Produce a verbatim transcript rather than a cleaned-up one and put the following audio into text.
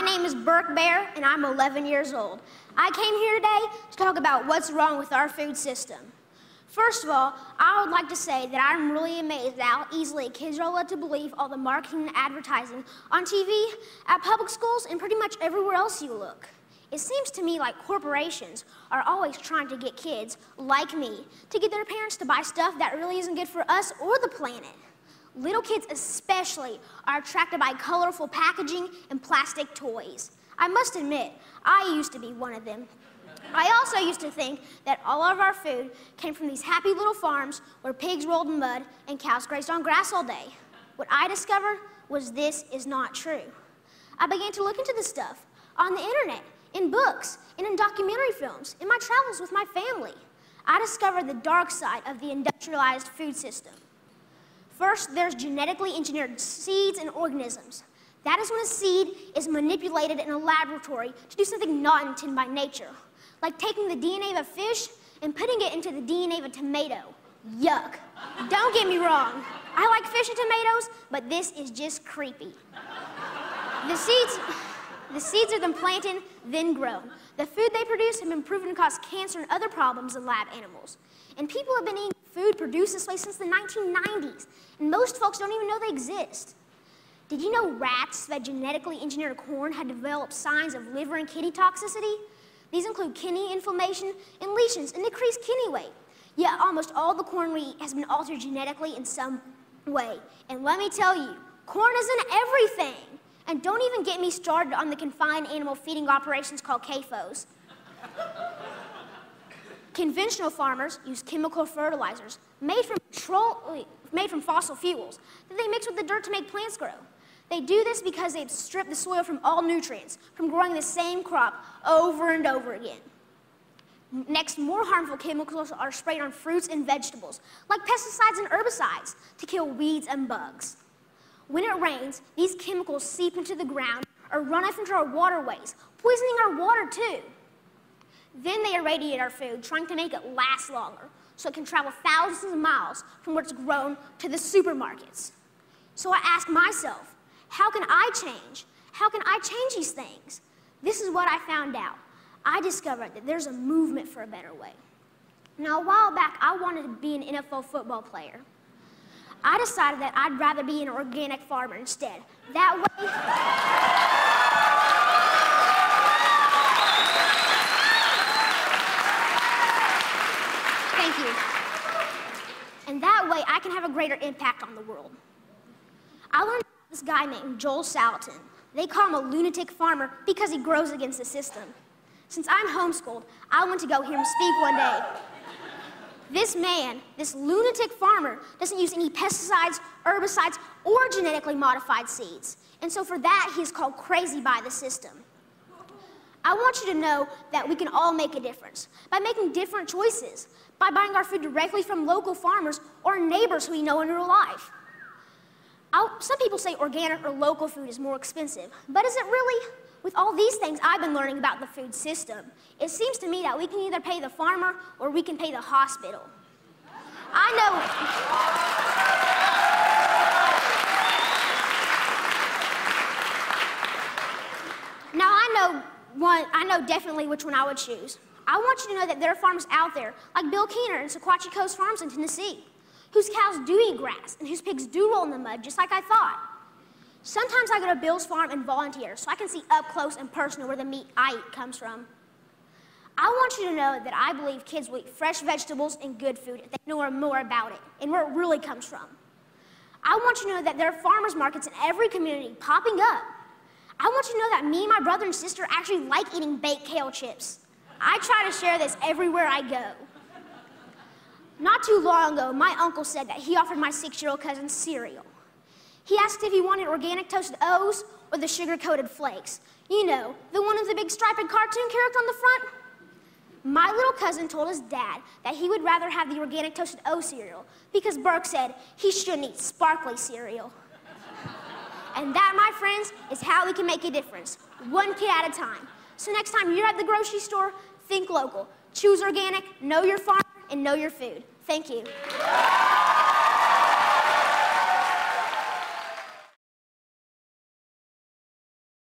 name is Burke Bear, and I'm eleven years old. I came here today to talk about what's wrong with our food system. First of all, I would like to say that I'm really amazed at how easily kids are led to believe all the marketing and advertising on T V, at public schools, and pretty much everywhere else you look. It seems to me like corporations are always trying to get kids, like me, to get their parents to buy stuff that really isn't good for us or the planet. Little kids especially are attracted by colorful packaging and plastic toys. I must admit, I used to be one of them. I also used to think that all of our food came from these happy little farms where pigs rolled in mud and cows grazed on grass all day. What I discovered was this is not true. I began to look into this stuff on the internet, in books, and in documentary films, in my travels with my family. I discovered the dark side of the industrialized food system. First, there's genetically engineered seeds and organisms. That is when a seed is manipulated in a laboratory to do something not intended by nature, like taking the D N A of a fish and putting it into the D N A of a tomato. Yuck. Don't get me wrong. I like fish and tomatoes, but this is just creepy. The seeds, the seeds are then planted, then grown. The food they produce have been proven to cause cancer and other problems in lab animals. And people have been eating food produced this way since the nineteen nineties, and most folks don't even know they exist. Did you know rats that genetically engineered corn had developed signs of liver and kidney toxicity? These include kidney inflammation and lesions and decreased kidney weight. Yet almost all the corn we eat has been altered genetically in some way. And let me tell you, corn isn't everything. And don't even get me started on the confined animal feeding operations called C A F Os. Conventional farmers use chemical fertilizers made from, petrol, made from fossil fuels that they mix with the dirt to make plants grow. They do this because they've stripped the soil from all nutrients from growing the same crop over and over again. Next, more harmful chemicals are sprayed on fruits and vegetables, like pesticides and herbicides, to kill weeds and bugs. When it rains, these chemicals seep into the ground or run off into our waterways, poisoning our water too. Then they irradiate our food, trying to make it last longer, so it can travel thousands of miles from where it's grown to the supermarkets. So I ask myself, how can I change? How can I change these things? This is what I found out. I discovered that there's a movement for a better way. Now, a while back, I wanted to be an N F L football player. I decided that I'd rather be an organic farmer instead. That way, thank you. And that way, I can have a greater impact on the world. I learned about this guy named Joel Salatin. They call him a lunatic farmer because he grows against the system. Since I'm homeschooled, I went to go hear him speak one day. This man, this lunatic farmer, doesn't use any pesticides, herbicides, or genetically modified seeds. And so for that, he's called crazy by the system. I want you to know that we can all make a difference by making different choices, by buying our food directly from local farmers or neighbors who we know in real life. I'll, some people say organic or local food is more expensive, but is it really? With all these things I've been learning about the food system, it seems to me that we can either pay the farmer or we can pay the hospital. I know. Now I know one, I know definitely which one I would choose. I want you to know that there are farmers out there, like Bill Keener and Sequatchie Coast Farms in Tennessee, whose cows do eat grass and whose pigs do roll in the mud, just like I thought. Sometimes I go to Bill's farm and volunteer so I can see up close and personal where the meat I eat comes from. I want you to know that I believe kids will eat fresh vegetables and good food if they know more about it and where it really comes from. I want you to know that there are farmers markets in every community popping up. I want you to know that me and my brother and sister actually like eating baked kale chips. I try to share this everywhere I go. Not too long ago, my uncle said that he offered my six-year-old cousin cereal. He asked if he wanted organic toasted O's or the sugar-coated flakes. You know, the one with the big striped cartoon character on the front. My little cousin told his dad that he would rather have the organic toasted O cereal because Burke said he shouldn't eat sparkly cereal. And that, my friends, is how we can make a difference, one kid at a time. So next time you're at the grocery store, think local. Choose organic, know your farm, and know your food. Thank you.